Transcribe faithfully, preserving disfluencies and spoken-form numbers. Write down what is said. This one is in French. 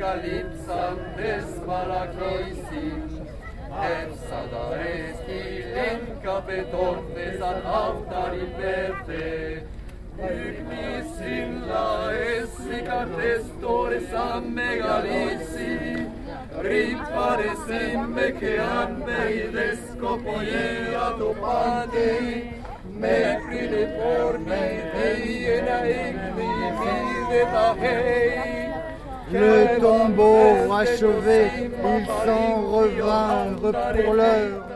apocalypsam des Malachisim, et sadares ilin capetortes an altari verte, Ignis in laes icatestores am megalisi, ripares imme che anveides copiea topati, mecrine porni eiena igni videta hei. Le tombeau achevé, ils s'en revinrent pour l'heure.